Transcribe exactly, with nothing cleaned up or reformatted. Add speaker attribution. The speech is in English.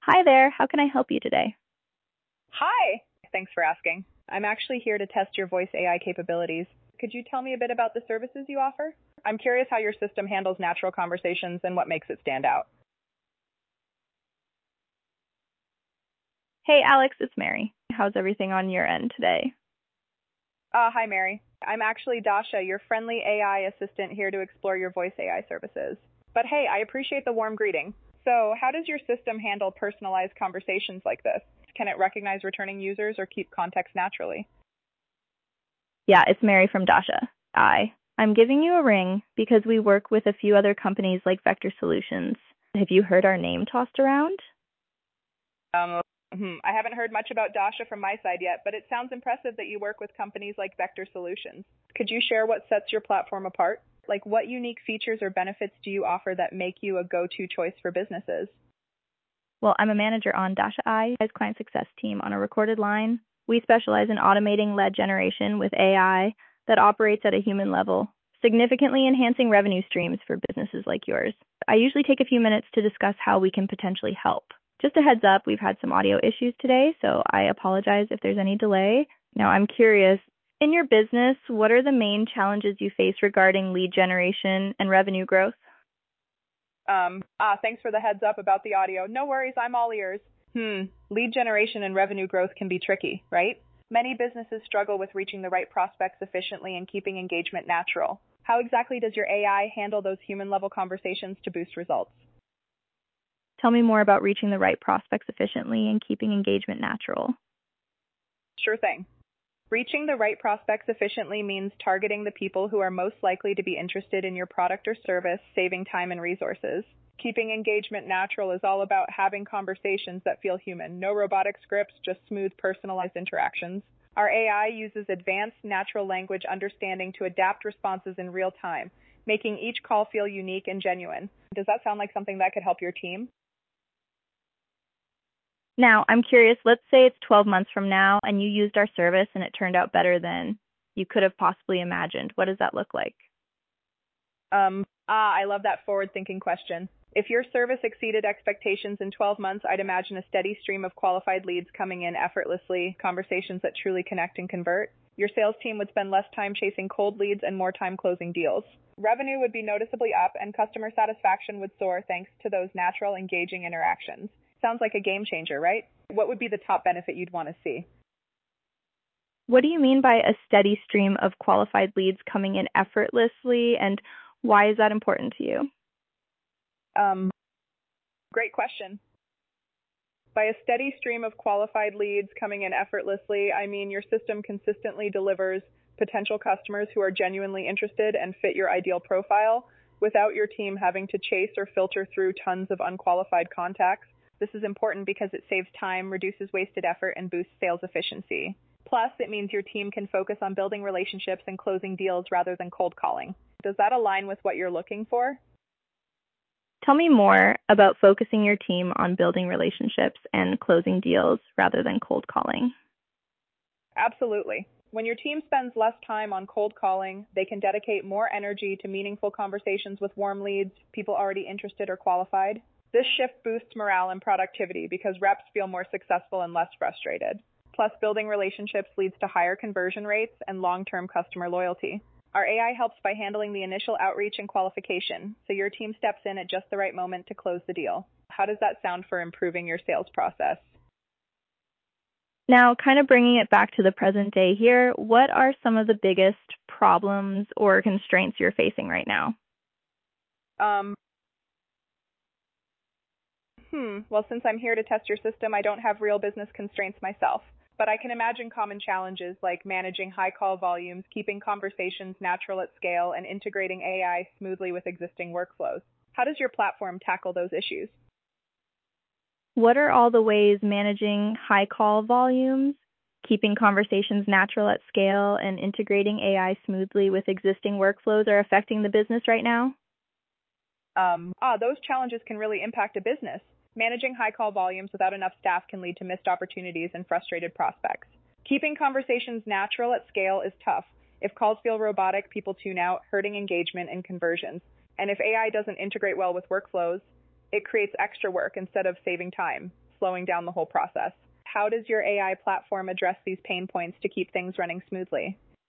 Speaker 1: Hi there, how can I help you today?
Speaker 2: Hi! Thanks for asking. I'm actually here to test your voice A I capabilities. Could you tell me a bit about the services you offer? I'm curious how your system handles natural conversations and what makes it stand out.
Speaker 1: Hey Alex, it's Mary. How's everything on your end today?
Speaker 2: Uh, hi, Mary. I'm actually Dasha, your friendly A I assistant here to explore your voice A I services. But hey, I appreciate the warm greeting. So, how does your system handle personalized conversations like this? Can it recognize returning users or keep context naturally?
Speaker 1: Yeah, it's Mary from Dasha. I. I'm giving you a ring because we work with a few other companies like Vector Solutions. Have you heard our name tossed around?
Speaker 2: Um, hmm, I haven't heard much about Dasha from my side yet, but it sounds impressive that you work with companies like Vector Solutions. Could you share what sets your platform apart? Like, what unique features or benefits do you offer that make you a go-to choice for businesses?
Speaker 1: Well, I'm a manager on Dasha I, as client success team on a recorded line. We specialize in automating lead generation with A I that operates at a human level, significantly enhancing revenue streams for businesses like yours. I usually take a few minutes to discuss how we can potentially help. Just a heads up, we've had some audio issues today, so I apologize if there's any delay. Now, I'm curious, in your business, what are the main challenges you face regarding lead generation and revenue growth?
Speaker 2: Um, ah, thanks for the heads up about the audio. No worries, I'm all ears. Hmm, lead generation and revenue growth can be tricky, right? Many businesses struggle with reaching the right prospects efficiently and keeping engagement natural. How exactly does your A I handle those human-level conversations to boost results?
Speaker 1: Tell me more about reaching the right prospects efficiently and keeping engagement natural.
Speaker 2: Sure thing. Reaching the right prospects efficiently means targeting the people who are most likely to be interested in your product or service, saving time and resources. Keeping engagement natural is all about having conversations that feel human. No robotic scripts, just smooth, personalized interactions. Our A I uses advanced natural language understanding to adapt responses in real time, making each call feel unique and genuine. Does that sound like something that could help your team?
Speaker 1: Now, I'm curious, let's say it's twelve months from now and you used our service and it turned out better than you could have possibly imagined. What does that look like?
Speaker 2: Um, ah, I love that forward-thinking question. If your service exceeded expectations in twelve months, I'd imagine a steady stream of qualified leads coming in effortlessly, conversations that truly connect and convert. Your sales team would spend less time chasing cold leads and more time closing deals. Revenue would be noticeably up, and customer satisfaction would soar thanks to those natural, engaging interactions. Sounds like a game changer, right? What would be the top benefit you'd want to see?
Speaker 1: What do you mean by a steady stream of qualified leads coming in effortlessly, and why is that important to you?
Speaker 2: Um, great question. By a steady stream of qualified leads coming in effortlessly, I mean your system consistently delivers potential customers who are genuinely interested and fit your ideal profile without your team having to chase or filter through tons of unqualified contacts. This is important because it saves time, reduces wasted effort, and boosts sales efficiency. Plus, it means your team can focus on building relationships and closing deals rather than cold calling. Does that align with what you're looking for?
Speaker 1: Tell me more about focusing your team on building relationships and closing deals rather than cold calling.
Speaker 2: Absolutely. When your team spends less time on cold calling, they can dedicate more energy to meaningful conversations with warm leads, people already interested or qualified. This shift boosts morale and productivity because reps feel more successful and less frustrated. Plus, building relationships leads to higher conversion rates and long-term customer loyalty. Our A I helps by handling the initial outreach and qualification, so your team steps in at just the right moment to close the deal. How does that sound for improving your sales process?
Speaker 1: Now, kind of bringing it back to the present day here, what are some of the biggest problems or constraints you're facing right now?
Speaker 2: Um, hmm, well, since I'm here to test your system, I don't have real business constraints myself. But I can imagine common challenges like managing high call volumes, keeping conversations natural at scale, and integrating A I smoothly with existing workflows. How does your platform tackle those issues?
Speaker 1: What are all the ways managing high call volumes, keeping conversations natural at scale, and integrating A I smoothly with existing workflows are affecting the business right now?
Speaker 2: Um, ah, those challenges can really impact a business. Managing high call volumes without enough staff can lead to missed opportunities and frustrated prospects. Keeping conversations natural at scale is tough. If calls feel robotic, people tune out, hurting engagement and conversions. And if A I doesn't integrate well with workflows, It creates extra work instead of saving time, slowing down the whole process. How does your A I platform address these pain points to keep things running smoothly?